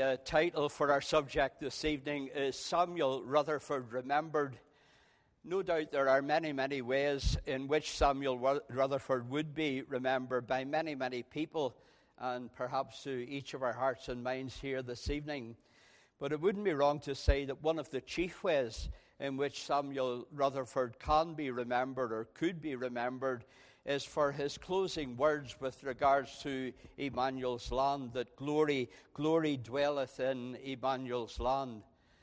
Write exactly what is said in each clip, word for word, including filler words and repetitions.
uh, title for our subject this evening is Samuel Rutherford Remembered. No doubt there are many, many ways in which Samuel Rutherford would be remembered by many, many people, and perhaps to each of our hearts and minds here this evening. But it wouldn't be wrong to say that one of the chief ways in which Samuel Rutherford can be remembered or could be remembered is for his closing words with regards to Emmanuel's land, that glory, glory dwelleth in Emmanuel's land.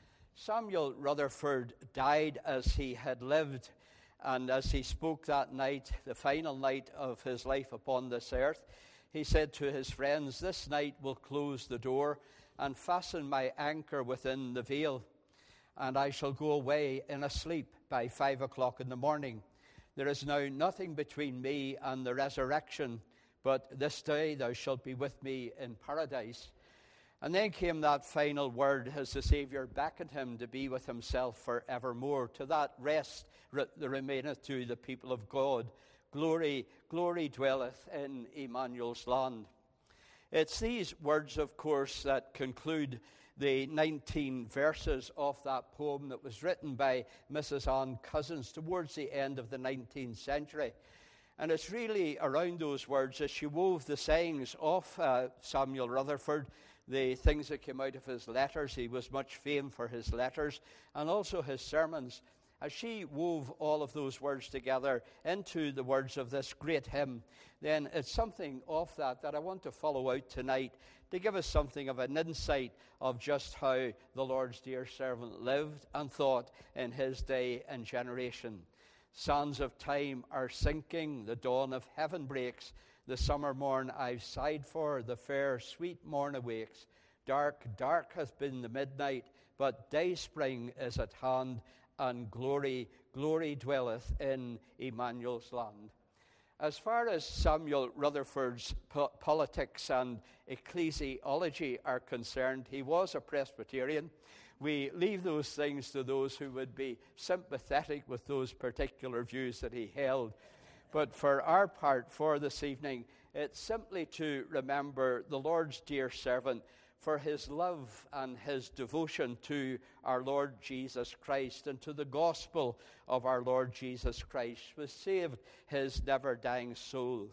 Samuel Rutherford died as he had lived, and as he spoke that night, the final night of his life upon this earth, he said to his friends, "This night will close the door and fasten my anchor within the veil, and I shall go away in a sleep by five o'clock in the morning. There is now nothing between me and the resurrection, but this day thou shalt be with me in paradise." And then came that final word as the Saviour beckoned him to be with himself forevermore. To that rest that remaineth to the people of God. Glory, glory dwelleth in Emmanuel's land. It's these words, of course, that conclude the nineteen verses of that poem that was written by Missus Anne Cousins towards the end of the nineteenth century. And it's really around those words, as she wove the sayings of uh, Samuel Rutherford, the things that came out of his letters. He was much famed for his letters and also his sermons. As she wove all of those words together into the words of this great hymn, then it's something of that that I want to follow out tonight to give us something of an insight of just how the Lord's dear servant lived and thought in his day and generation. Sands of time are sinking, the dawn of heaven breaks, the summer morn I've sighed for, the fair sweet morn awakes. Dark, dark hath been the midnight, but day spring is at hand, and glory, glory dwelleth in Emmanuel's land. As far as Samuel Rutherford's po- politics and ecclesiology are concerned, he was a Presbyterian. We leave those things to those who would be sympathetic with those particular views that he held. But for our part, for this evening, it's simply to remember the Lord's dear servant for his love and his devotion to our Lord Jesus Christ and to the gospel of our Lord Jesus Christ, which saved his never-dying soul.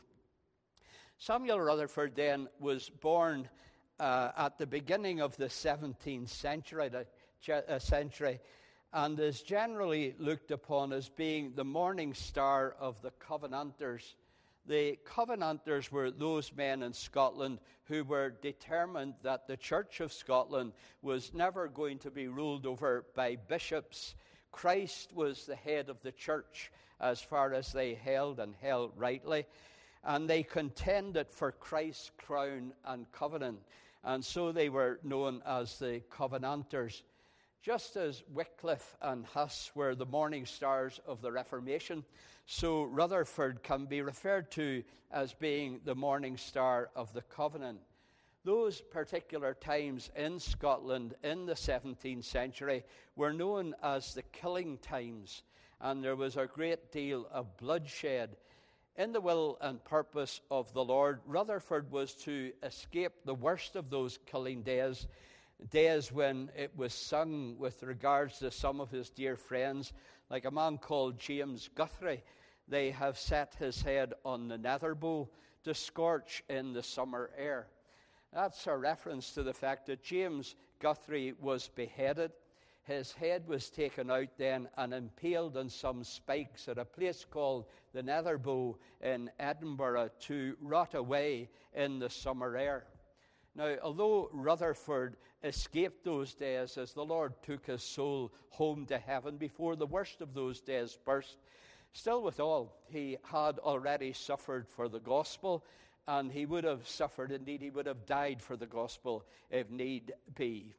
Samuel Rutherford then was born uh, at the beginning of the seventeenth century, uh, century and is generally looked upon as being the morning star of the Covenanters. The Covenanters were those men in Scotland who were determined that the Church of Scotland was never going to be ruled over by bishops. Christ was the head of the church as far as they held and held rightly, and they contended for Christ's crown and covenant, and so they were known as the Covenanters. Just as Wycliffe and Huss were the morning stars of the Reformation, so Rutherford can be referred to as being the morning star of the covenant. Those particular times in Scotland in the seventeenth century were known as the killing times, and there was a great deal of bloodshed. In the will and purpose of the Lord, Rutherford was to escape the worst of those killing days, days when it was sung with regards to some of his dear friends, like a man called James Guthrie. They have set his head on the Netherbow to scorch in the summer air. That's a reference to the fact that James Guthrie was beheaded. His head was taken out then and impaled on some spikes at a place called the Netherbow in Edinburgh to rot away in the summer air. Now, although Rutherford escaped those days as the Lord took his soul home to heaven before the worst of those days burst, still withal, he had already suffered for the gospel, and he would have suffered, indeed, he would have died for the gospel if need be.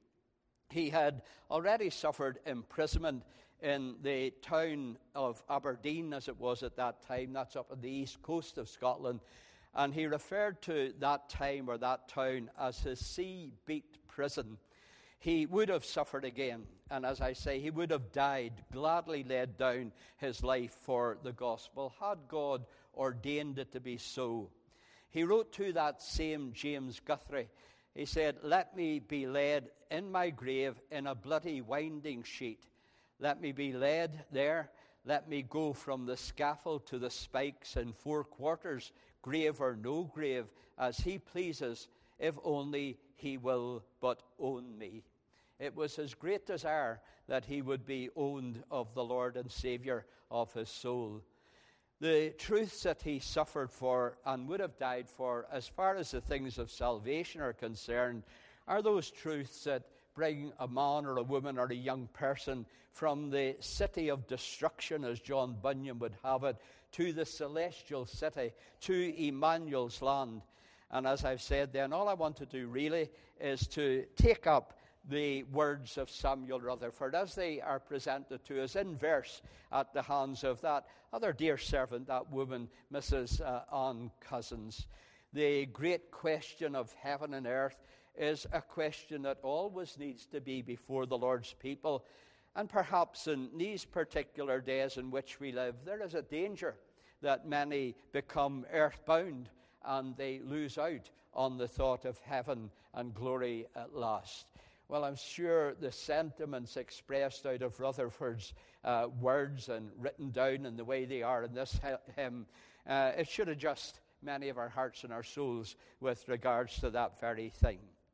He had already suffered imprisonment in the town of Aberdeen, as it was at that time. That's up on the east coast of Scotland. And he referred to that time or that town as his sea-beat prison. He would have suffered again. And as I say, he would have died, gladly laid down his life for the gospel, had God ordained it to be so. He wrote to that same James Guthrie He said, let me be laid in my grave in a bloody winding sheet. Let me be laid there. Let me go from the scaffold to the spikes in four quarters, grave or no grave, as he pleases, if only he will but own me. It was his great desire that he would be owned of the Lord and Savior of his soul. The truths that he suffered for and would have died for, as far as the things of salvation are concerned, are those truths that bring a man or a woman or a young person from the city of destruction, as John Bunyan would have it, to the celestial city, to Emmanuel's land. And as I've said then, all I want to do really is to take up the words of Samuel Rutherford as they are presented to us in verse at the hands of that other dear servant, that woman, Missus Uh, Ann Cousins. The great question of heaven and earth is a question that always needs to be before the Lord's people. And perhaps in these particular days in which we live, there is a danger that many become earthbound and they lose out on the thought of heaven and glory at last. Well, I'm sure the sentiments expressed out of Rutherford's uh, words and written down in the way they are in this hymn, uh, it should adjust many of our hearts and our souls with regards to that very thing.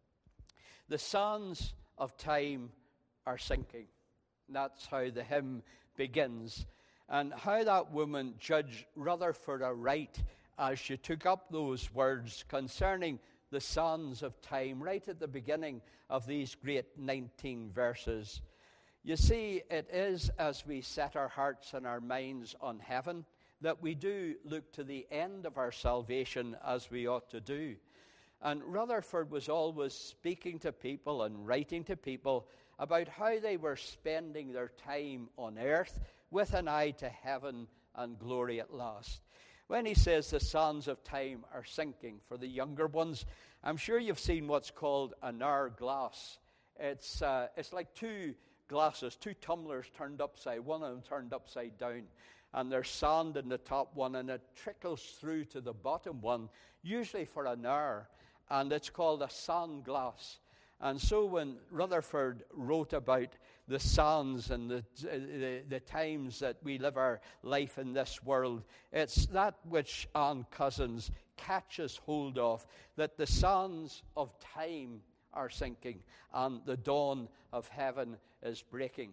The sands of time are sinking. That's how the hymn begins. And how that woman judged Rutherford aright as she took up those words concerning the sands of time right at the beginning of these great nineteen verses. You see, it is as we set our hearts and our minds on heaven that we do look to the end of our salvation as we ought to do. And Rutherford was always speaking to people and writing to people about how they were spending their time on earth with an eye to heaven and glory at last. When he says the sands of time are sinking, for the younger ones, I'm sure you've seen what's called an hourglass. It's uh, it's like two glasses, two tumblers turned upside, one of them turned upside down. And there's sand in the top one, and it trickles through to the bottom one, usually for an hour. And it's called a sand glass. And so when Rutherford wrote about the sands and the, the, the times that we live our life in this world, it's that which Ann Cousins catches hold of, that the sands of time are sinking and the dawn of heaven is breaking.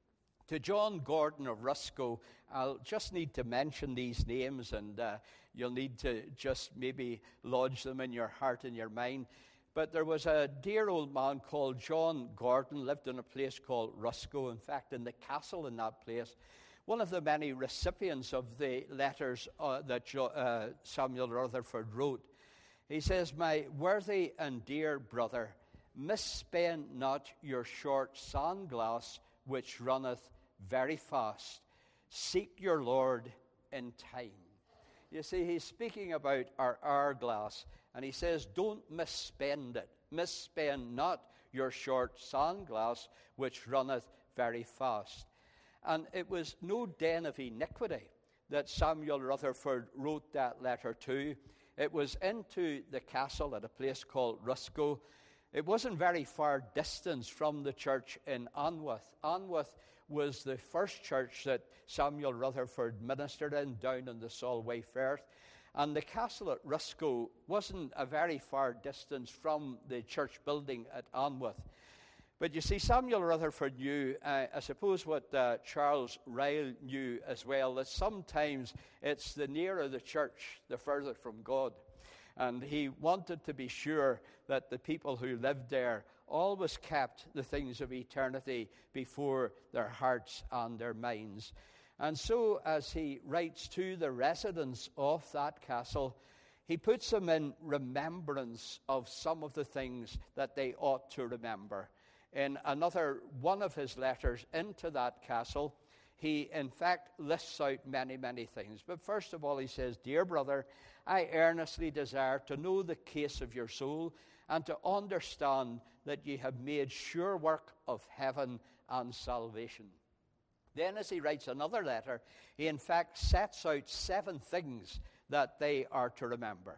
To John Gordon of Rusco, I'll just need to mention these names, and uh, you'll need to just maybe lodge them in your heart and your mind. But there was a dear old man called John Gordon, lived in a place called Rusco, in fact, in the castle in that place. One of the many recipients of the letters uh, that jo- uh, Samuel Rutherford wrote. He says, "My worthy and dear brother, misspend not your short sand glass, which runneth very fast. Seek your Lord in time." You see, he's speaking about our hourglass. And he says, don't misspend it. Misspend not your short sand glass, which runneth very fast. And it was no den of iniquity that Samuel Rutherford wrote that letter to. It was into the castle at a place called Rusco. It wasn't very far distance from the church in Anwath. Anwath was the first church that Samuel Rutherford ministered in down in the Solway Firth. And the castle at Rusco wasn't a very far distance from the church building at Anwath. But you see, Samuel Rutherford knew, uh, I suppose what uh, Charles Ryle knew as well, that sometimes it's the nearer the church, the further from God. And he wanted to be sure that the people who lived there always kept the things of eternity before their hearts and their minds. And so, as he writes to the residents of that castle, he puts them in remembrance of some of the things that they ought to remember. In another one of his letters into that castle, he in fact lists out many, many things. But first of all, he says, "Dear brother, I earnestly desire to know the case of your soul and to understand that ye have made sure work of heaven and salvation." Then as he writes another letter, he in fact sets out seven things that they are to remember.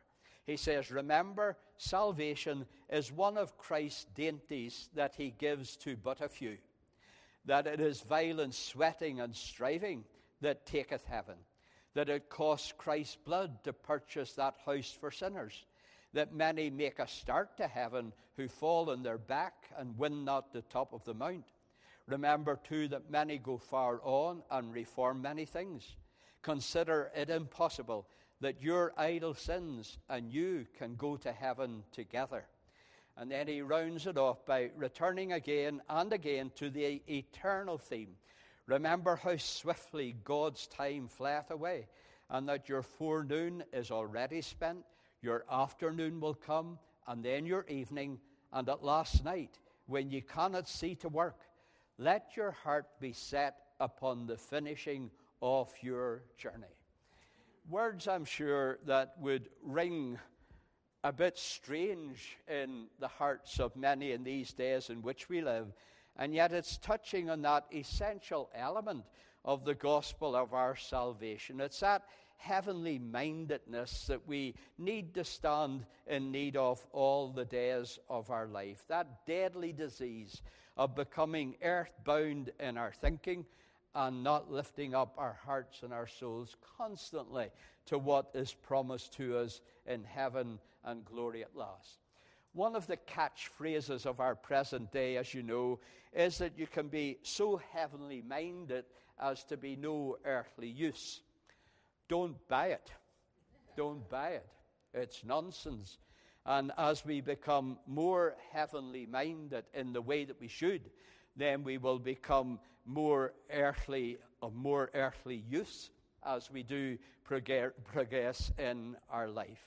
He says, remember, salvation is one of Christ's dainties that he gives to but a few, that it is violent sweating and striving that taketh heaven, that it costs Christ's blood to purchase that house for sinners, that many make a start to heaven who fall on their back and win not the top of the mount. Remember, too, that many go far on and reform many things. Consider it impossible that your idle sins and you can go to heaven together. And then he rounds it off by returning again and again to the eternal theme. Remember how swiftly God's time flieth away, and that your forenoon is already spent, your afternoon will come, and then your evening, and at last night, when ye cannot see to work, let your heart be set upon the finishing of your journey. Words, I'm sure, that would ring a bit strange in the hearts of many in these days in which we live, and yet it's touching on that essential element of the gospel of our salvation. It's that heavenly mindedness that we need to stand in need of all the days of our life. That deadly disease of becoming earthbound in our thinking and not lifting up our hearts and our souls constantly to what is promised to us in heaven and glory at last. One of the catchphrases of our present day, as you know, is that you can be so heavenly minded as to be no earthly use. Don't buy it. Don't buy it. It's nonsense. And as we become more heavenly minded in the way that we should, then we will become more earthly, of more earthly use as we do progress in our life.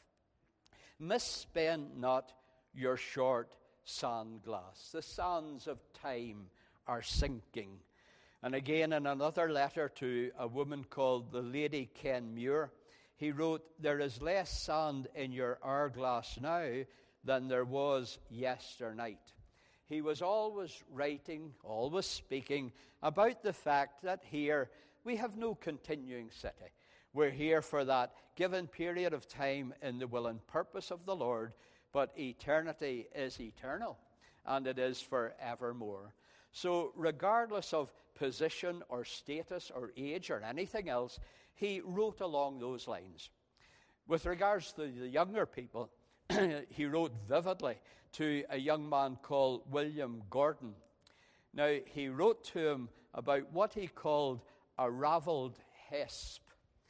Misspend not your short sand glass. The sands of time are sinking. And again, in another letter to a woman called the Lady Kenmure, he wrote, there is less sand in your hourglass now than there was yesternight. He was always writing, always speaking about the fact that here we have no continuing city. We're here for that given period of time in the will and purpose of the Lord, but eternity is eternal, and it is forevermore. So regardless of position or status or age or anything else, he wrote along those lines. With regards to the younger people, he wrote vividly to a young man called William Gordon. Now, he wrote to him about what he called a ravelled hesp.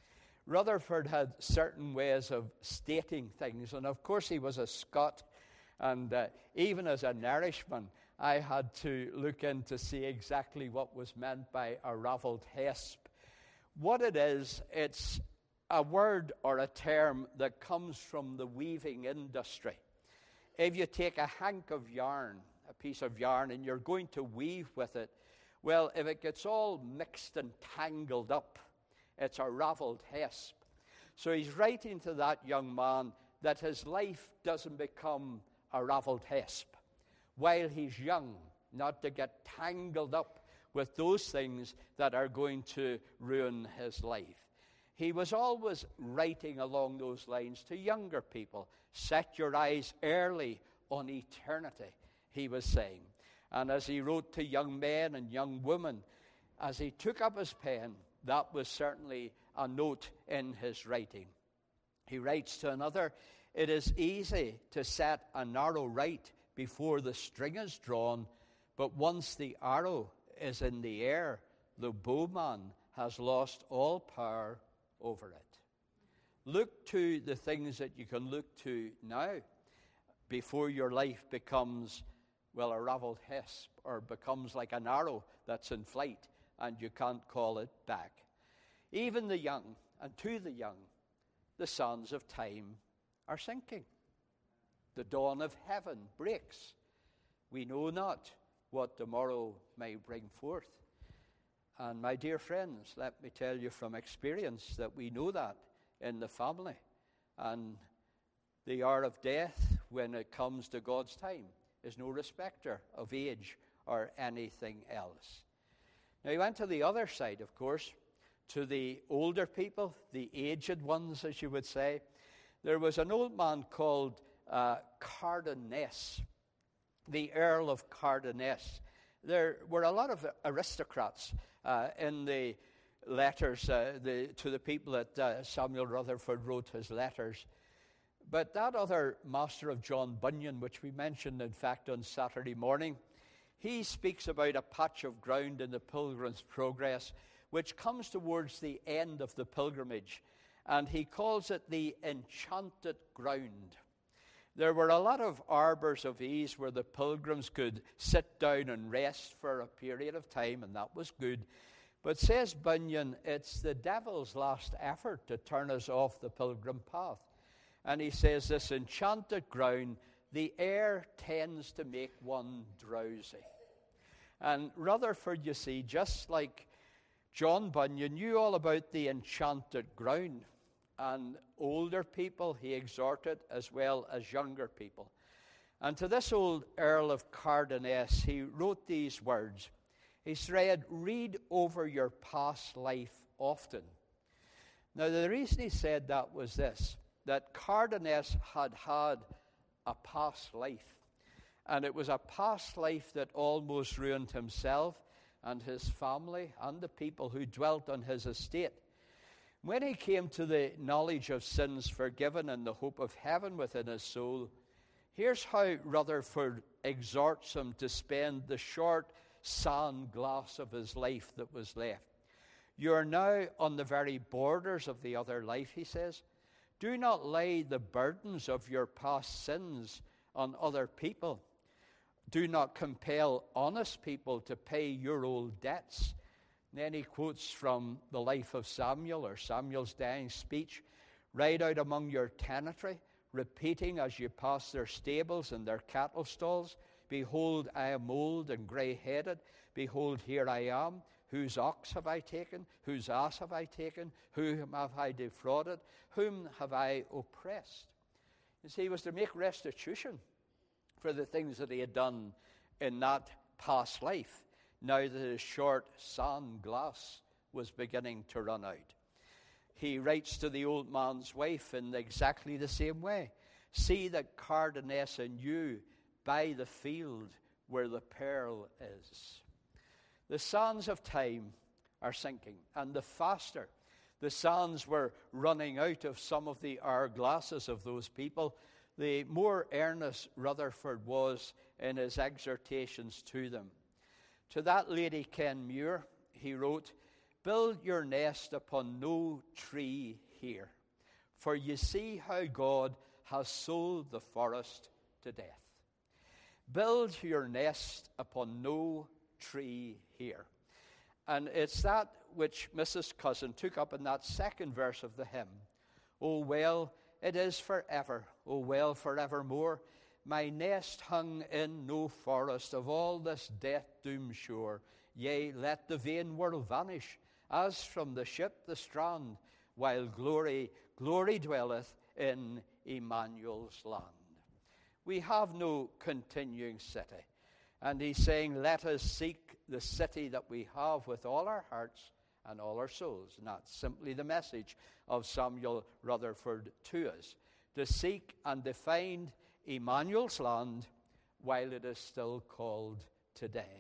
Rutherford had certain ways of stating things, and of course he was a Scot, and uh, even as an Irishman, I had to look in to see exactly what was meant by a ravelled hesp. What it is, it's a word or a term that comes from the weaving industry. If you take a hank of yarn, a piece of yarn, and you're going to weave with it, well, if it gets all mixed and tangled up, it's a ravelled hesp. So he's writing to that young man that his life doesn't become a ravelled hesp while he's young, not to get tangled up with those things that are going to ruin his life. He was always writing along those lines to younger people. Set your eyes early on eternity, he was saying. And as he wrote to young men and young women, as he took up his pen, that was certainly a note in his writing. He writes to another, it is easy to set an arrow right before the string is drawn, but once the arrow is in the air, the bowman has lost all power over it. Look to the things that you can look to now before your life becomes, well, a ravelled hesp, or becomes like an arrow that's in flight and you can't call it back. Even the young, and to the young, the sands of time are sinking. The dawn of heaven breaks. We know not what tomorrow may bring forth. And my dear friends, let me tell you from experience that we know that in the family. And the hour of death, when it comes to God's time, is no respecter of age or anything else. Now he went to the other side, of course, to the older people, the aged ones, as you would say. There was an old man called uh, Cardeness, the Earl of Cardeness. There were a lot of aristocrats uh, in the letters uh, the, to the people that uh, Samuel Rutherford wrote his letters. But that other master of John Bunyan, which we mentioned, in fact, on Saturday morning, he speaks about a patch of ground in the Pilgrim's Progress, which comes towards the end of the pilgrimage, and he calls it the enchanted ground. There were a lot of arbors of ease where the pilgrims could sit down and rest for a period of time, and that was good. But says Bunyan, it's the devil's last effort to turn us off the pilgrim path. And he says, this enchanted ground, the air tends to make one drowsy. And Rutherford, you see, just like John Bunyan, knew all about the enchanted ground. And older people he exhorted as well as younger people. And to this old Earl of Cardeness, he wrote these words. He said, read over your past life often. Now, the reason he said that was this, that Cardeness had had a past life. And it was a past life that almost ruined himself and his family and the people who dwelt on his estate. When he came to the knowledge of sins forgiven and the hope of heaven within his soul, here's how Rutherford exhorts him to spend the short sand glass of his life that was left. You are now on the very borders of the other life, he says. Do not lay the burdens of your past sins on other people. Do not compel honest people to pay your old debts. And then he quotes from the life of Samuel, or Samuel's dying speech. Ride out among your tenantry, repeating as you pass their stables and their cattle stalls, behold, I am old and grey-headed. Behold, here I am. Whose ox have I taken? Whose ass have I taken? Whom have I defrauded? Whom have I oppressed? You see, he was to make restitution for the things that he had done in that past life, now that his short sand glass was beginning to run out. He writes to the old man's wife in exactly the same way. See that Cardeness and you by the field where the pearl is. The sands of time are sinking, and the faster the sands were running out of some of the hourglasses of those people, the more earnest Rutherford was in his exhortations to them. To that lady Kenmure, he wrote, build your nest upon no tree here, for you see how God has sold the forest to death. Build your nest upon no tree here. And it's that which Missus Cousin took up in that second verse of the hymn. Oh, well, it is forever, oh, well, forevermore. My nest hung in no forest of all this death-doomed shore. Yea, let the vain world vanish, as from the ship the strand, while glory, glory dwelleth in Emmanuel's land. We have no continuing city. And he's saying, let us seek the city that we have with all our hearts and all our souls. And that's simply the message of Samuel Rutherford to us. To seek and to find Emmanuel's land while it is still called today.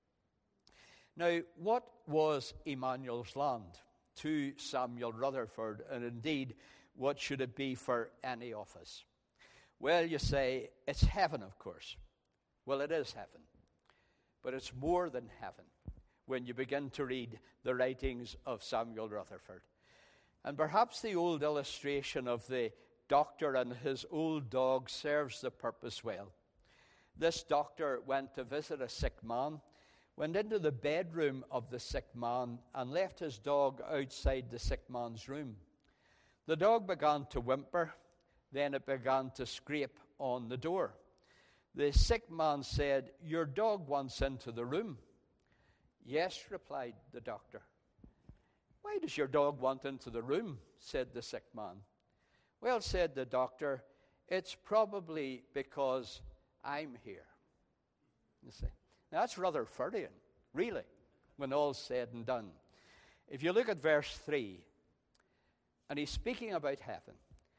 Now, what was Emmanuel's land to Samuel Rutherford? And indeed, what should it be for any of us? Well, you say, it's heaven, of course. Well, it is heaven. But it's more than heaven when you begin to read the writings of Samuel Rutherford. And perhaps the old illustration of the doctor and his old dog serves the purpose well. This doctor went to visit a sick man, went into the bedroom of the sick man, and left his dog outside the sick man's room. The dog began to whimper, then it began to scrape on the door. The sick man said, your dog wants into the room. Yes, replied the doctor. Why does your dog want into the room? Said the sick man. Well, said the doctor, it's probably because I'm here. You see, now that's Rutherfordian, really, when all's said and done. If you look at verse three, and he's speaking about heaven,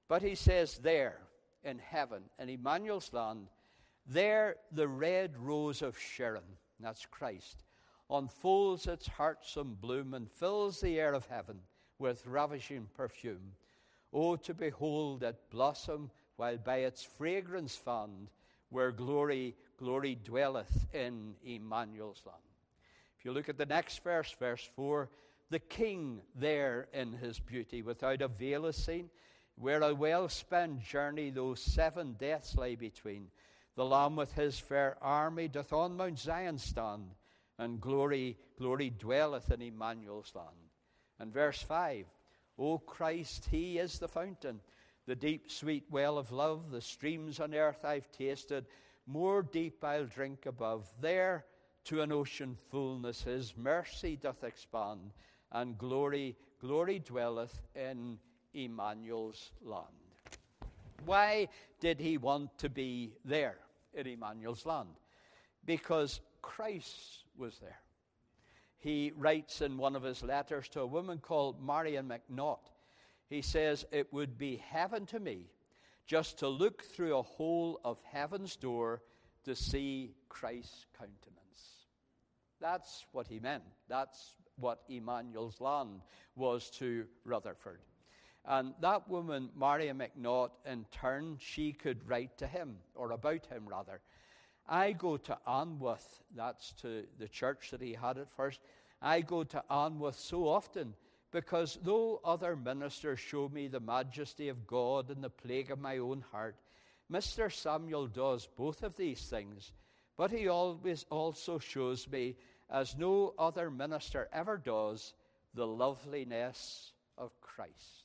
But he says there, in heaven, in Emmanuel's land, there the red rose of Sharon, that's Christ, unfolds its heartsome bloom and fills the air of heaven with ravishing perfume. Oh, to behold it blossom while by its fragrance fond, where glory, glory dwelleth in Emmanuel's land. If you look at the next verse, verse four, the King there in his beauty, without a veil is seen, where a well-spent journey those seven deaths lay between. The Lamb with his fair army doth on Mount Zion stand, and glory, glory dwelleth in Emmanuel's land. And verse five, O Christ, he is the fountain, the deep sweet well of love, the streams on earth I've tasted, more deep I'll drink above. There to an ocean fullness his mercy doth expand, and glory, glory dwelleth in Emmanuel's land. Why did he want to be there in Emmanuel's land? Because Christ was there. He writes in one of his letters to a woman called Marion McNaught, he says, it would be heaven to me just to look through a hole of heaven's door to see Christ's countenance. That's what he meant. That's what Emmanuel's land was to Rutherford. And that woman, Marion McNaught, in turn, she could write to him, or about him rather. I go to Anwoth, that's to the church that he had at first. I go to Anwoth so often because though other ministers show me the majesty of God and the plague of my own heart, Mister Samuel does both of these things, but he always also shows me, as no other minister ever does, the loveliness of Christ.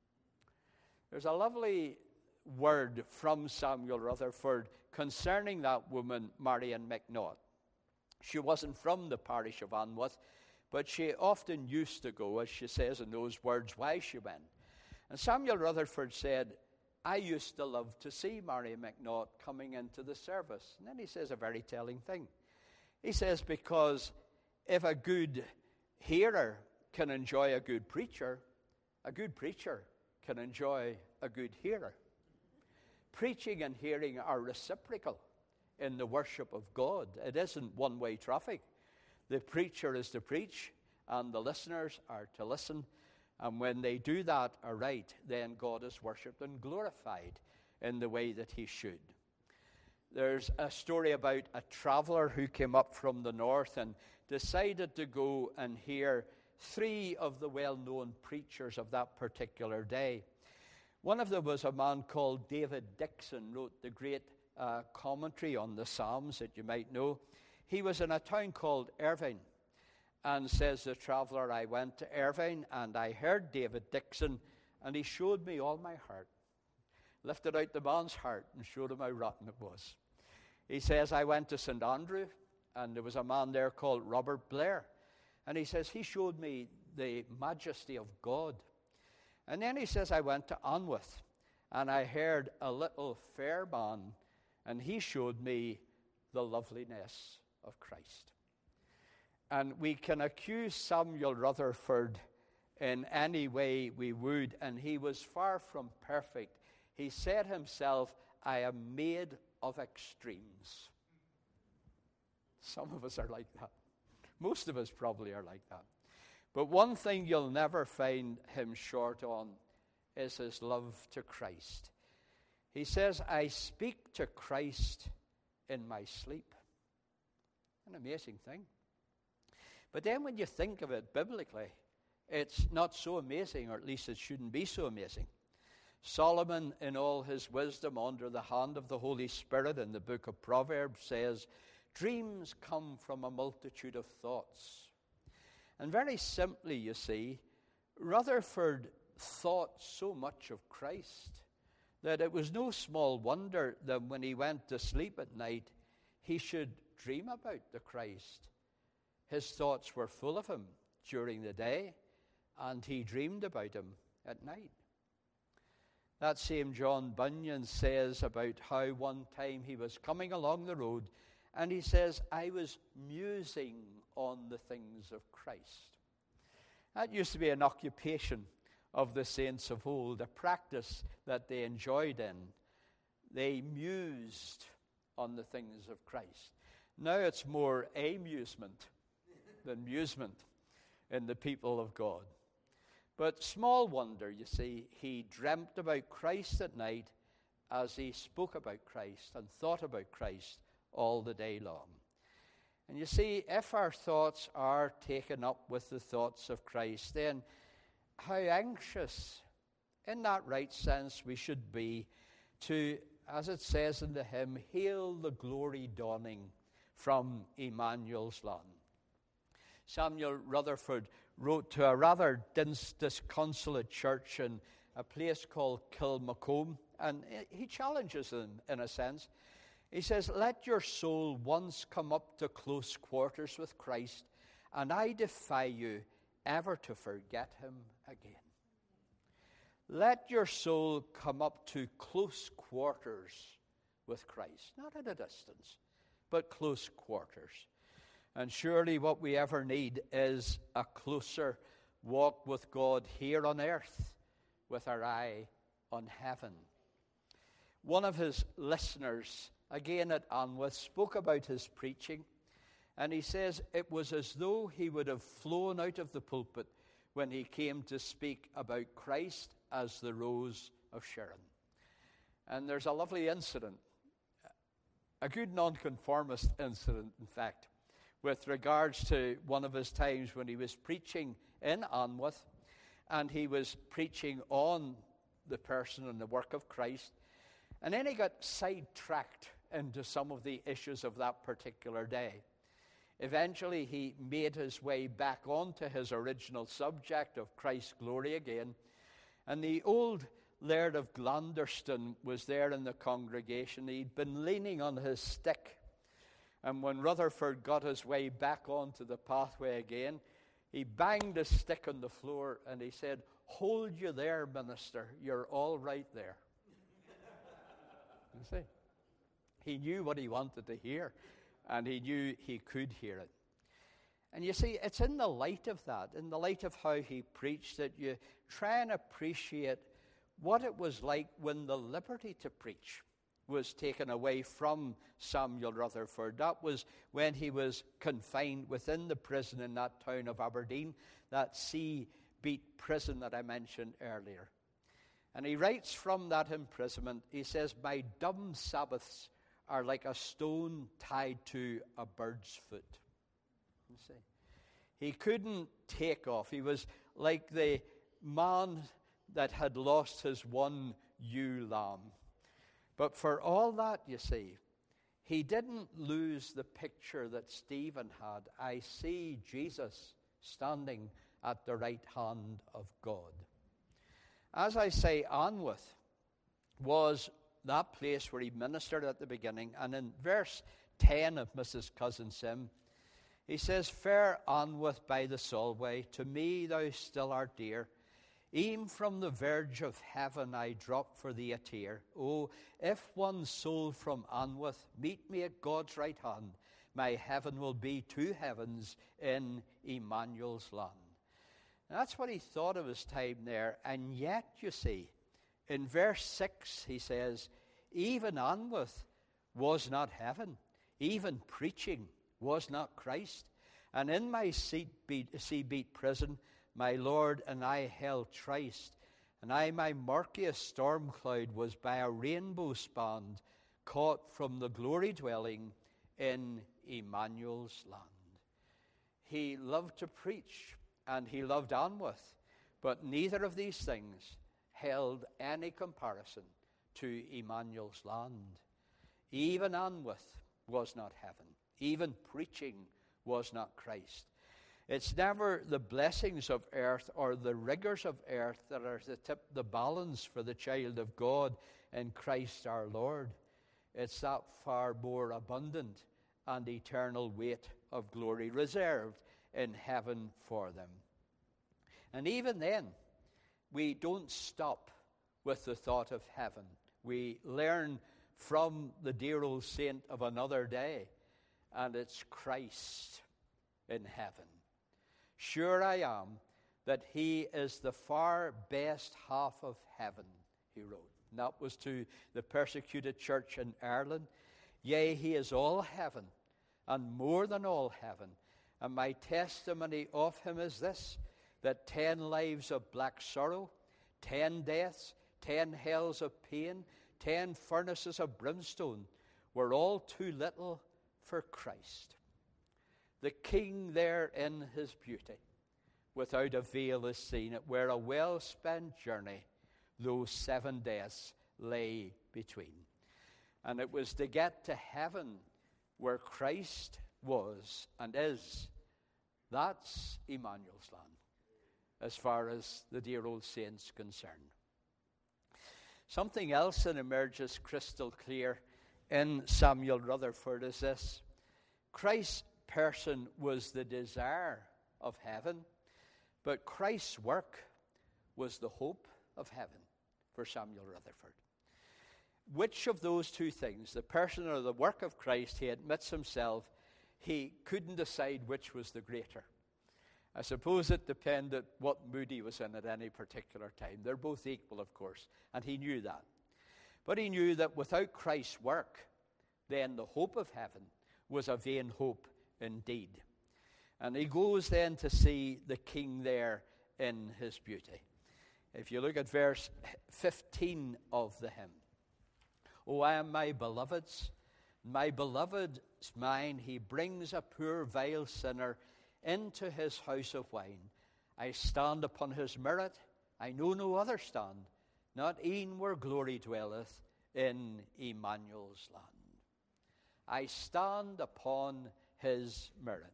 There's a lovely word from Samuel Rutherford concerning that woman, Marion McNaught. She wasn't from the parish of Anwoth, but she often used to go, as she says in those words, why she went. And Samuel Rutherford said, I used to love to see Marion McNaught coming into the service. And then he says a very telling thing. He says, because if a good hearer can enjoy a good preacher, a good preacher can enjoy a good hearer. Preaching and hearing are reciprocal in the worship of God. It isn't one-way traffic. The preacher is to preach, and the listeners are to listen. And when they do that aright, then God is worshipped and glorified in the way that he should. There's a story about a traveler who came up from the north and decided to go and hear three of the well-known preachers of that particular day. One of them was a man called David Dixon, wrote the great uh, commentary on the Psalms that you might know. He was in a town called Irvine, and says the traveler, I went to Irvine and I heard David Dixon, and he showed me all my heart. Lifted out the man's heart and showed him how rotten it was. He says, I went to Saint Andrew, and there was a man there called Robert Blair, and he says, he showed me the majesty of God. And then he says, I went to Anwoth, and I heard a little fair man, and he showed me the loveliness of Christ. And we can accuse Samuel Rutherford in any way we would, and he was far from perfect. He said himself, I am made of extremes. Some of us are like that. Most of us probably are like that. But one thing you'll never find him short on is his love to Christ. He says, I speak to Christ in my sleep. An amazing thing. But then when you think of it biblically, it's not so amazing, or at least it shouldn't be so amazing. Solomon, in all his wisdom, under the hand of the Holy Spirit in the book of Proverbs, says, dreams come from a multitude of thoughts. And very simply, you see, Rutherford thought so much of Christ that it was no small wonder that when he went to sleep at night, he should dream about the Christ. His thoughts were full of him during the day, and he dreamed about him at night. That same John Bunyan says about how one time he was coming along the road, and he says, I was musing on the things of Christ. That used to be an occupation of the saints of old, a practice that they enjoyed in. They mused on the things of Christ. Now it's more amusement than amusement in the people of God. But small wonder, you see, he dreamt about Christ at night as he spoke about Christ and thought about Christ all the day long. And you see, if our thoughts are taken up with the thoughts of Christ, then how anxious, in that right sense, we should be to, as it says in the hymn, hail the glory dawning from Emmanuel's land. Samuel Rutherford wrote to a rather dis- disconsolate church in a place called Kilmacombe, and he challenges them in a sense. He says, "Let your soul once come up to close quarters with Christ, and I defy you ever to forget him again." Let your soul come up to close quarters with Christ, not at a distance, but close quarters. And surely what we ever need is a closer walk with God here on earth, with our eye on heaven. One of his listeners, again at Anwath, spoke about his preaching, and he says it was as though he would have flown out of the pulpit when he came to speak about Christ as the Rose of Sharon. And there's a lovely incident, a good nonconformist incident, in fact, with regards to one of his times when he was preaching in Anwath, and he was preaching on the person and the work of Christ, and then he got sidetracked into some of the issues of that particular day. Eventually, he made his way back onto his original subject of Christ's glory again, and the old Laird of Glanderston was there in the congregation. He'd been leaning on his stick, and when Rutherford got his way back onto the pathway again, he banged his stick on the floor and he said, "Hold you there, minister, you're all right there." You see, he knew what he wanted to hear, and he knew he could hear it. And you see, it's in the light of that, in the light of how he preached, that you try and appreciate what it was like when the liberty to preach was taken away from Samuel Rutherford. That was when he was confined within the prison in that town of Aberdeen, that sea-beat prison that I mentioned earlier. And he writes from that imprisonment, he says, "My dumb Sabbaths are like a stone tied to a bird's foot." You see, he couldn't take off. He was like the man that had lost his one ewe lamb. But for all that, you see, he didn't lose the picture that Stephen had. I see Jesus standing at the right hand of God. As I say, Anwath was that place where he ministered at the beginning. And in verse ten of Missus Cousin's hymn, he says, "Fair Anwath by the Solway, to me thou still art dear. E'en from the verge of heaven I drop for thee a tear. Oh, if one soul from Anwath meet me at God's right hand, my heaven will be two heavens in Emmanuel's land." And that's what he thought of his time there. And yet, you see, in verse six he says, even Anwath was not heaven. Even preaching was not Christ. And in my sea-beat prison, my Lord and I held tryst, and I my murkiest storm cloud was by a rainbow spanned, caught from the glory dwelling in Emmanuel's land. He loved to preach, and he loved Anwath, but neither of these things held any comparison to Emmanuel's land. Even Anwath was not heaven. Even preaching was not Christ. It's never the blessings of earth or the rigors of earth that are to tip the balance for the child of God in Christ our Lord. It's that far more abundant and eternal weight of glory reserved in heaven for them. And even then, we don't stop with the thought of heaven. We learn from the dear old saint of another day, and it's Christ in heaven. Sure I am that he is the far best half of heaven, he wrote. And that was to the persecuted church in Ireland. Yea, he is all heaven, and more than all heaven. And my testimony of him is this, that ten lives of black sorrow, ten deaths, ten hells of pain, ten furnaces of brimstone were all too little for Christ. The King there in his beauty, without a veil is seen. It were a well-spent journey, those seven deaths lay between. And it was to get to heaven where Christ was and is. That's Emmanuel's land, as far as the dear old saint's concerned. Something else that emerges crystal clear in Samuel Rutherford is this. Christ's person was the desire of heaven, but Christ's work was the hope of heaven for Samuel Rutherford. Which of those two things, the person or the work of Christ, he admits himself, he couldn't decide which was the greater. I suppose it depended what mood he was in at any particular time. They're both equal, of course, and he knew that. But he knew that without Christ's work, then the hope of heaven was a vain hope indeed. And he goes then to see the King there in his beauty. If you look at verse fifteen of the hymn. O, I am my beloved's, my beloved's mine. He brings a poor vile sinner into his house of wine. I stand upon his merit, I know no other stand, not e'en where glory dwelleth in Emmanuel's land. I stand upon his merit.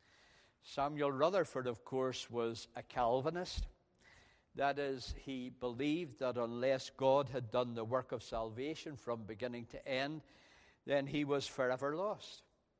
Samuel Rutherford, of course, was a Calvinist. That is, he believed that unless God had done the work of salvation from beginning to end, then he was forever lost.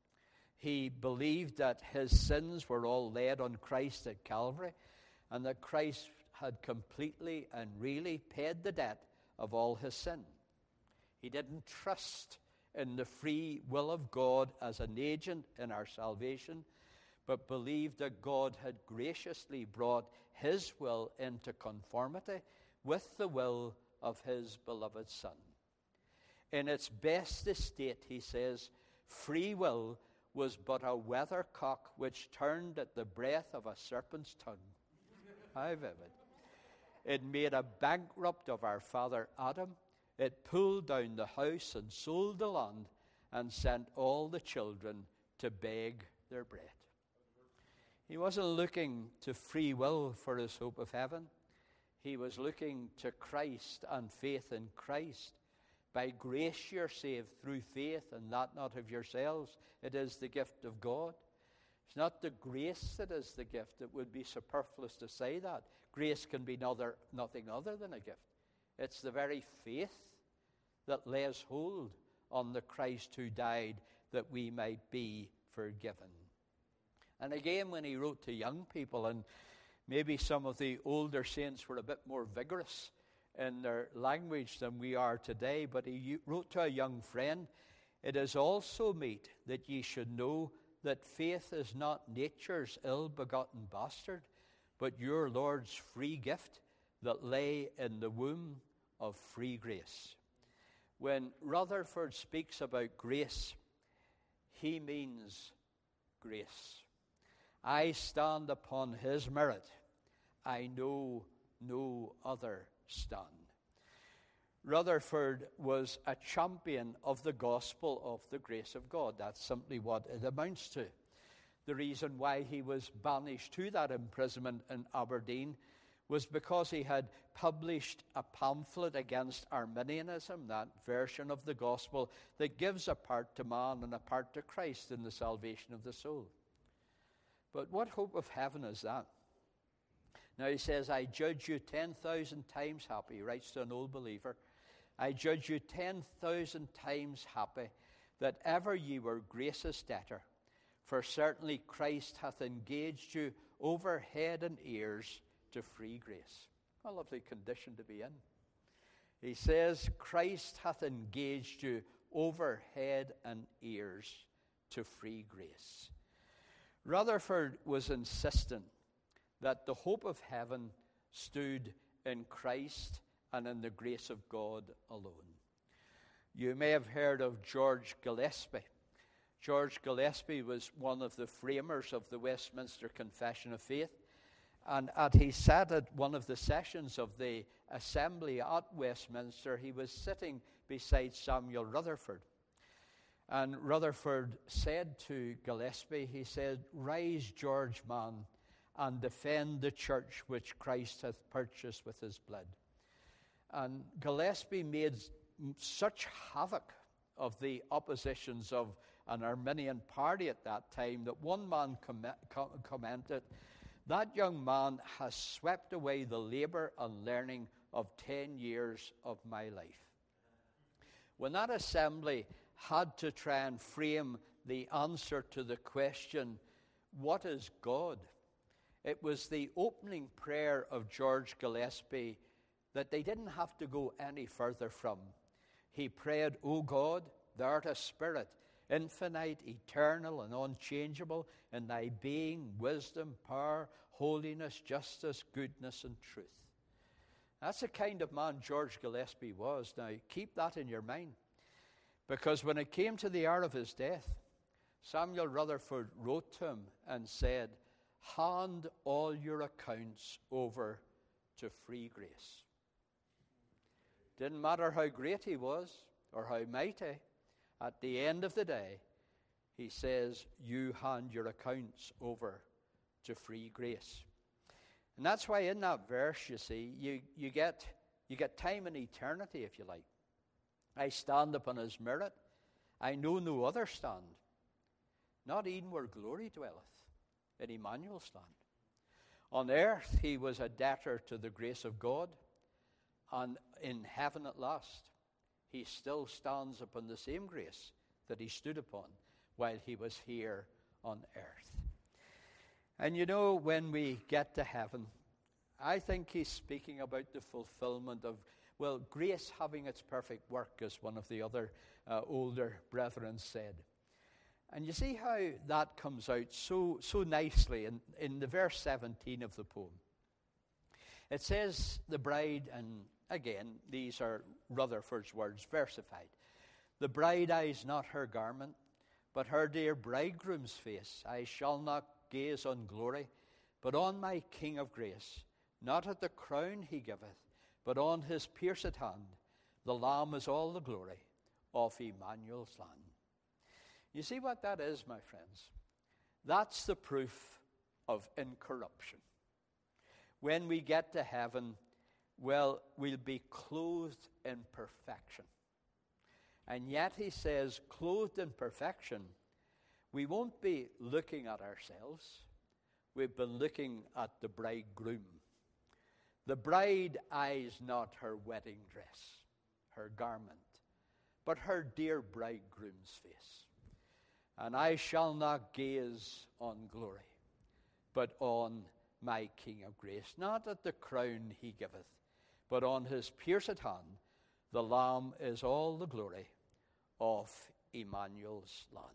He believed that his sins were all laid on Christ at Calvary, and that Christ had completely and really paid the debt of all his sin. He didn't trust in the free will of God as an agent in our salvation, but believed that God had graciously brought his will into conformity with the will of his beloved Son. In its best estate, he says, free will was but a weathercock which turned at the breath of a serpent's tongue. How vivid. It made a bankrupt of our father Adam. It pulled down the house and sold the land and sent all the children to beg their bread. He wasn't looking to free will for his hope of heaven. He was looking to Christ and faith in Christ. By grace you're saved through faith, and that not of yourselves. It is the gift of God. It's not the grace that is the gift. It would be superfluous to say that. Grace can be nother, nothing other than a gift. It's the very faith that lays hold on the Christ who died that we might be forgiven. And again, when he wrote to young people, and maybe some of the older saints were a bit more vigorous in their language than we are today, but he wrote to a young friend, it is also meet that ye should know that faith is not nature's ill-begotten bastard, but your Lord's free gift that lay in the womb of free grace. When Rutherford speaks about grace, he means grace. I stand upon his merit. I know no other stand. Rutherford was a champion of the gospel of the grace of God. That's simply what it amounts to. The reason why he was banished to that imprisonment in Aberdeen was because he had published a pamphlet against Arminianism, that version of the gospel that gives a part to man and a part to Christ in the salvation of the soul. But what hope of heaven is that? Now he says, I judge you ten thousand times happy, he writes to an old believer. I judge you ten thousand times happy that ever ye were grace's debtor, for certainly Christ hath engaged you over head and ears to free grace. A lovely condition to be in. He says, Christ hath engaged you over head and ears to free grace. Rutherford was insistent that the hope of heaven stood in Christ and in the grace of God alone. You may have heard of George Gillespie. George Gillespie was one of the framers of the Westminster Confession of Faith. And at, he sat at one of the sessions of the assembly at Westminster. He was sitting beside Samuel Rutherford. And Rutherford said to Gillespie, he said, "Rise, George, man, and defend the church which Christ hath purchased with his blood." And Gillespie made such havoc of the oppositions of an Arminian party at that time that one man com- com- commented, "That young man has swept away the labor and learning of ten years of my life." When that assembly had to try and frame the answer to the question, what is God? It was the opening prayer of George Gillespie that they didn't have to go any further from. He prayed, "O God, thou art a spirit, infinite, eternal, and unchangeable in thy being, wisdom, power, holiness, justice, goodness, and truth." That's the kind of man George Gillespie was. Now, keep that in your mind. Because when it came to the hour of his death, Samuel Rutherford wrote to him and said, "Hand all your accounts over to free grace." Didn't matter how great he was or how mighty. At the end of the day, he says, you hand your accounts over to free grace. And that's why in that verse, you see, you, you get you get time and eternity, if you like. "I stand upon his merit. I know no other stand. Not even where glory dwelleth, in Emmanuel's land." On earth, he was a debtor to the grace of God. And in heaven at last, he still stands upon the same grace that he stood upon while he was here on earth. And you know, when we get to heaven, I think he's speaking about the fulfillment of, well, grace having its perfect work, as one of the other uh, older brethren said. And you see how that comes out so so nicely in, in the verse seventeen of the poem. It says, the bride, and again, these are Rutherford's words, versified. "The bride eyes not her garment, but her dear bridegroom's face. I shall not gaze on glory, but on my King of grace. Not at the crown he giveth, but on his pierced hand. The Lamb is all the glory of Emmanuel's land." You see what that is, my friends? That's the proof of incorruption. When we get to heaven, well, we'll be clothed in perfection. And yet he says, clothed in perfection, we won't be looking at ourselves. We've been looking at the bridegroom. The bride eyes not her wedding dress, her garment, but her dear bridegroom's face. "And I shall not gaze on glory, but on my King of grace. Not at the crown he giveth, but on his pierced hand. The Lamb is all the glory of Emmanuel's land."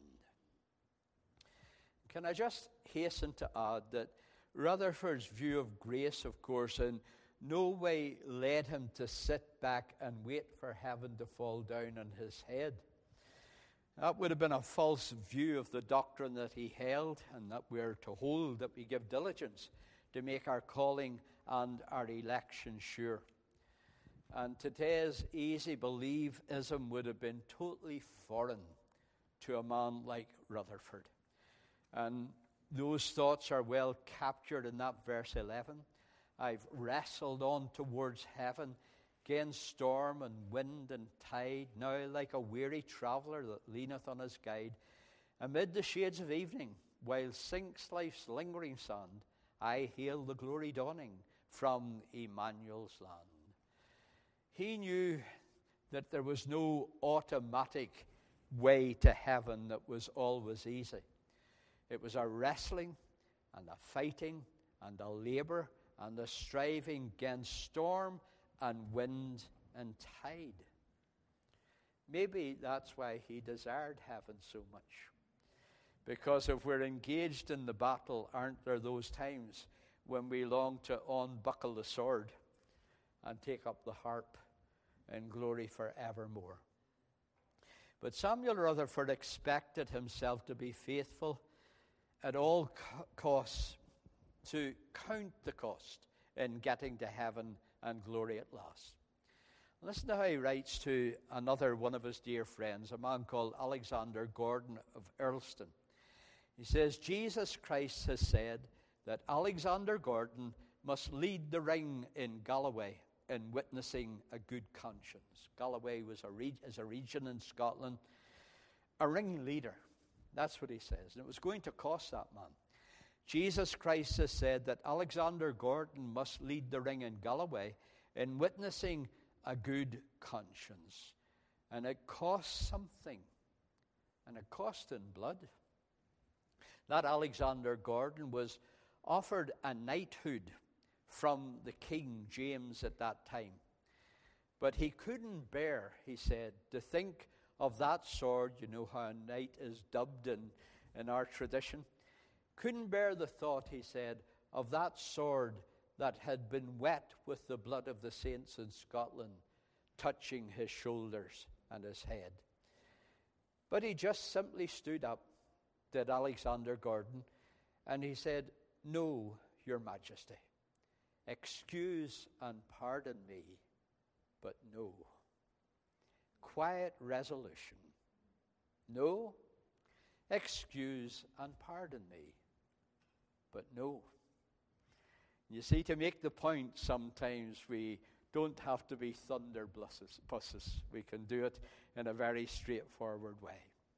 Can I just hasten to add that Rutherford's view of grace, of course, in no way led him to sit back and wait for heaven to fall down on his head. That would have been a false view of the doctrine that he held, and that we're to hold, that we give diligence to make our calling and our election sure. And today's easy believism would have been totally foreign to a man like Rutherford. And those thoughts are well captured in that verse eleven. "I've wrestled on towards heaven, against storm and wind and tide, now like a weary traveller that leaneth on his guide. Amid the shades of evening, while sinks life's lingering sand, I hail the glory dawning from Emmanuel's land." He knew that there was no automatic way to heaven that was always easy. It was a wrestling and a fighting and a labor and a striving against storm and wind and tide. Maybe that's why he desired heaven so much. Because if we're engaged in the battle, aren't there those times when we long to unbuckle the sword and take up the harp in glory forevermore. But Samuel Rutherford expected himself to be faithful at all co- costs, to count the cost in getting to heaven and glory at last. Listen to how he writes to another one of his dear friends, a man called Alexander Gordon of Earlston. He says, Jesus Christ has said that Alexander Gordon must lead the ring in Galloway in witnessing a good conscience. Galloway was a reg- is a region in Scotland, a ring leader. That's what he says. And it was going to cost that man. Jesus Christ has said that Alexander Gordon must lead the ring in Galloway in witnessing a good conscience. And it costs something. And it cost in blood. That Alexander Gordon was offered a knighthood from the King James at that time. But he couldn't bear, he said, to think of that sword. You know how a knight is dubbed in, in our tradition. Couldn't bear the thought, he said, of that sword that had been wet with the blood of the saints in Scotland, touching his shoulders and his head. But he just simply stood up, did Alexander Gordon, and he said, "No, Your Majesty, excuse and pardon me, but no." Quiet resolution. No, excuse and pardon me, but no. You see, to make the point, sometimes we don't have to be thunder buses. We can do it in a very straightforward way.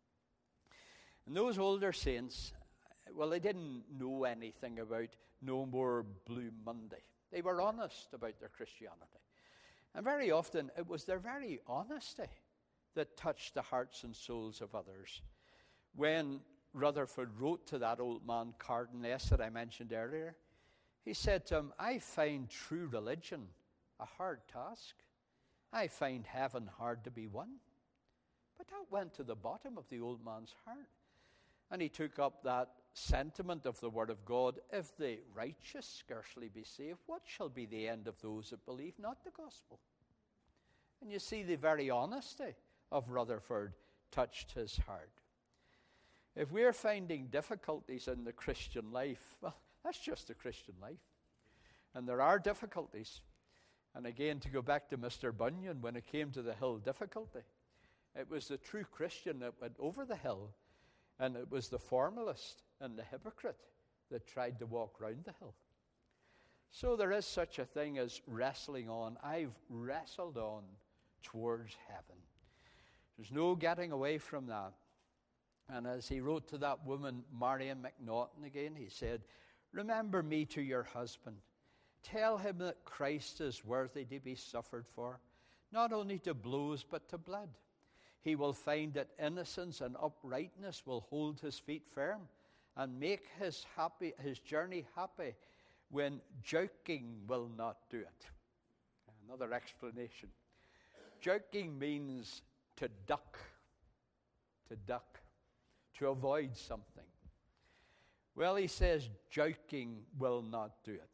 And those older saints, well, they didn't know anything about No More Blue Monday. They were honest about their Christianity. And very often, it was their very honesty that touched the hearts and souls of others. When Rutherford wrote to that old man, Cardeness, that I mentioned earlier, he said to him, "I find true religion a hard task. I find heaven hard to be won." But that went to the bottom of the old man's heart. And he took up that sentiment of the Word of God, "If the righteous scarcely be saved, what shall be the end of those that believe not the gospel?" And you see, the very honesty of Rutherford touched his heart. If we're finding difficulties in the Christian life, well, that's just the Christian life. And there are difficulties. And again, to go back to Mister Bunyan, when it came to the hill difficulty, it was the true Christian that went over the hill, and it was the formalist and the hypocrite that tried to walk round the hill. So there is such a thing as wrestling on. I've wrestled on towards heaven. There's no getting away from that. And as he wrote to that woman, Marion McNaughton, again, he said, "Remember me to your husband. Tell him that Christ is worthy to be suffered for, not only to blows but to blood. He will find that innocence and uprightness will hold his feet firm and make his happy his journey happy when joking will not do it." Another explanation. Joking means to duck, to duck, to avoid something. Well, he says joking will not do it.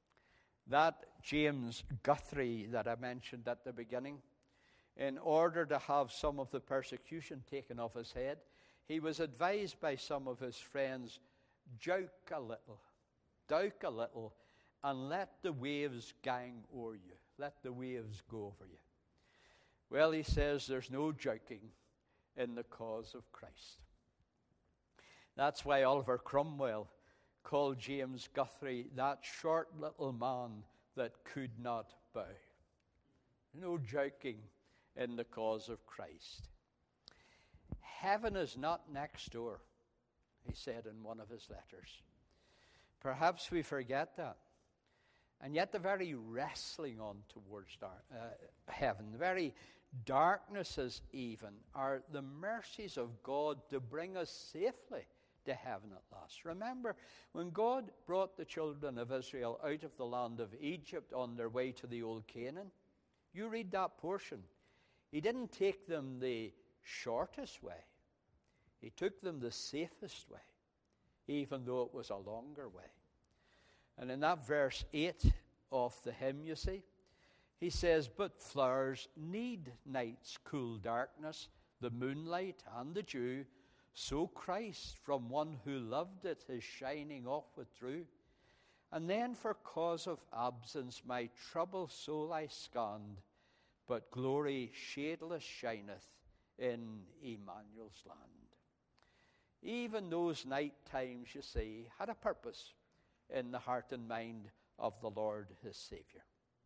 That James Guthrie that I mentioned at the beginning, in order to have some of the persecution taken off his head, he was advised by some of his friends, joke a little, douk a little, and let the waves gang o'er you. Let the waves go over you. Well, he says there's no joking in the cause of Christ. That's why Oliver Cromwell called James Guthrie that short little man that could not bow. No joking in the cause of Christ. Heaven is not next door, he said in one of his letters. Perhaps we forget that. And yet the very wrestling on towards dark, uh, heaven, the very darknesses even, are the mercies of God to bring us safely to heaven at last. Remember, when God brought the children of Israel out of the land of Egypt on their way to the old Canaan, you read that portion. He didn't take them the shortest way. He took them the safest way, even though it was a longer way. And in that verse eight of the hymn, you see, he says, "But flowers need night's cool darkness, the moonlight and the dew, so Christ from one who loved it his shining off withdrew. And then for cause of absence my troubled soul I scanned, but glory shadeless shineth in Emmanuel's land." Even those night times, you see, had a purpose in the heart and mind of the Lord his Savior.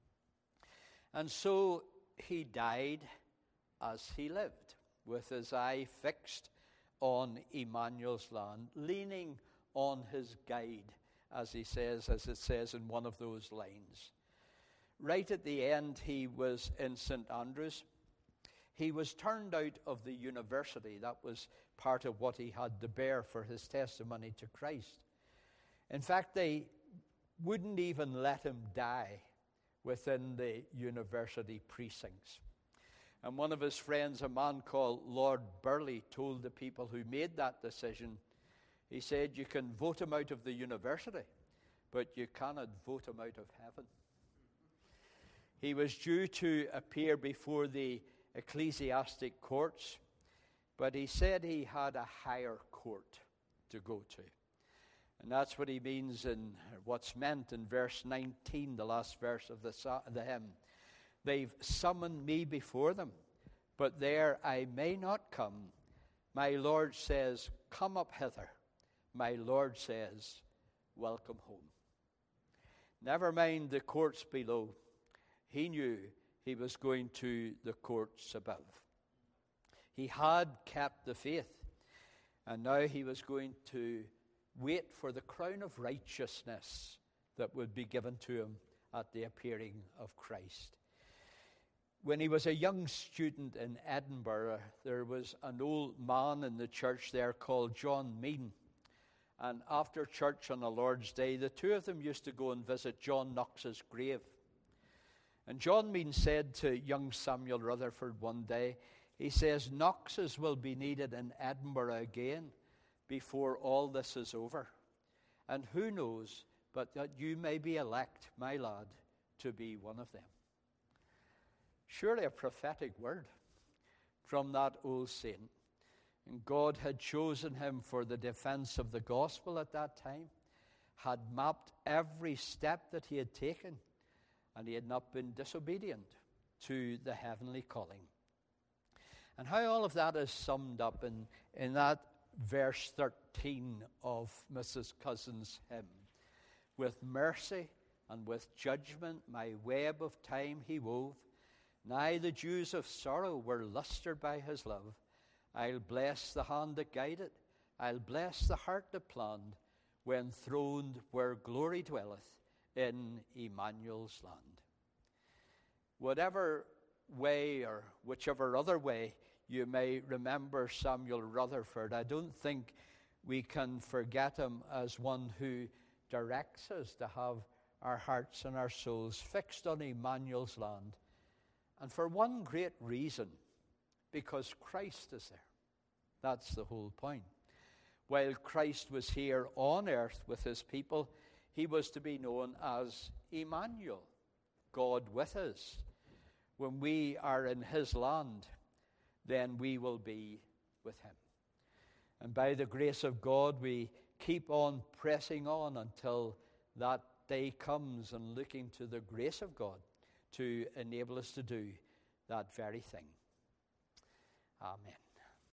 And so he died as he lived, with his eye fixed on Emmanuel's land, leaning on his guide, as he says, as it says in one of those lines. Right at the end, he was in Saint Andrews. He was turned out of the university. That was part of what he had to bear for his testimony to Christ. In fact, they wouldn't even let him die within the university precincts. And one of his friends, a man called Lord Burleigh, told the people who made that decision, he said, "You can vote him out of the university, but you cannot vote him out of heaven." He was due to appear before the ecclesiastic courts, but he said he had a higher court to go to. And that's what he means in what's meant in verse nineteen, the last verse of the, the hymn. "They've summoned me before them, but there I may not come. My Lord says, 'Come up hither.' My Lord says, 'Welcome home.'" Never mind the courts below. He knew he was going to the courts above. He had kept the faith, and now he was going to wait for the crown of righteousness that would be given to him at the appearing of Christ. When he was a young student in Edinburgh, there was an old man in the church there called John Mean. And after church on the Lord's Day, the two of them used to go and visit John Knox's grave. And John Mean said to young Samuel Rutherford one day, he says, "Knoxes will be needed in Edinburgh again before all this is over. And who knows but that you may be elect, my lad, to be one of them." Surely a prophetic word from that old saint. And God had chosen him for the defense of the gospel at that time, had mapped every step that he had taken, and he had not been disobedient to the heavenly calling. And how all of that is summed up in, in that verse thirteen of Missus Cousin's hymn. "With mercy and with judgment my web of time he wove. Nigh the dews of sorrow were lustered by his love. I'll bless the hand that guided, I'll bless the heart that planned, when throned where glory dwelleth in Emmanuel's land." Whatever way or whichever other way you may remember Samuel Rutherford, I don't think we can forget him as one who directs us to have our hearts and our souls fixed on Emmanuel's land. And for one great reason, because Christ is there. That's the whole point. While Christ was here on earth with his people, he was to be known as Emmanuel, God with us. When we are in his land, then we will be with him. And by the grace of God, we keep on pressing on until that day comes, and looking to the grace of God to enable us to do that very thing. Amen.